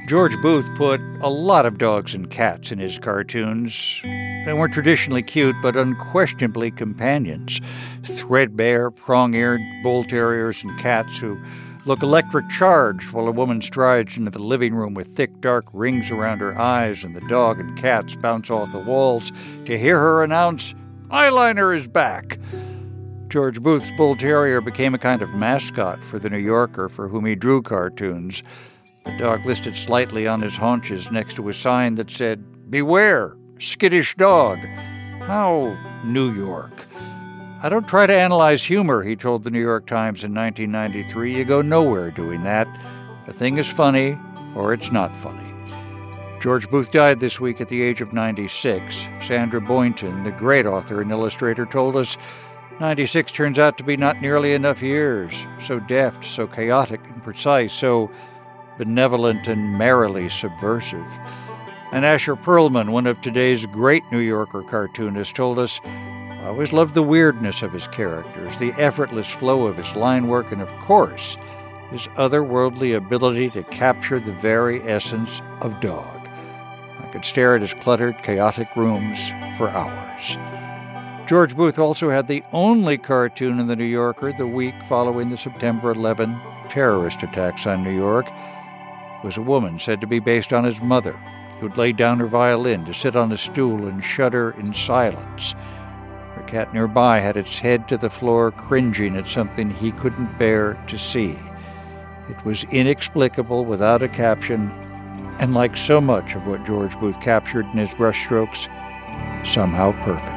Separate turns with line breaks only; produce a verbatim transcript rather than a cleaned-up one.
George Booth put a lot of dogs and cats in his cartoons. They weren't traditionally cute, but unquestionably companions. Threadbare, prong-eared bull terriers and cats who look electric charged while a woman strides into the living room with thick, dark rings around her eyes, and the dog and cats bounce off the walls to hear her announce, "Eyeliner is back." George Booth's bull terrier became a kind of mascot for the New Yorker for whom he drew cartoons. The dog listed slightly on his haunches next to a sign that said, "Beware, skittish dog." How New York. "I don't try to analyze humor," he told the New York Times in nineteen ninety-three. "You go nowhere doing that. A thing is funny or it's not funny." George Booth died this week at the age of ninety-six. Sandra Boynton, the great author and illustrator, told us, ninety-six turns out to be not nearly enough years. So deft, so chaotic and precise, so benevolent and merrily subversive. And Asher Perlman, one of today's great New Yorker cartoonists, told us, "I always loved the weirdness of his characters, the effortless flow of his line work, and of course, his otherworldly ability to capture the very essence of dog. I could stare at his cluttered, chaotic rooms for hours." George Booth also had the only cartoon in the New Yorker the week following the September eleventh terrorist attacks on New York. It was a woman said to be based on his mother, who'd laid down her violin to sit on a stool and shudder in silence. Her cat nearby had its head to the floor, cringing at something he couldn't bear to see. It was inexplicable without a caption, and like so much of what George Booth captured in his brushstrokes, somehow perfect.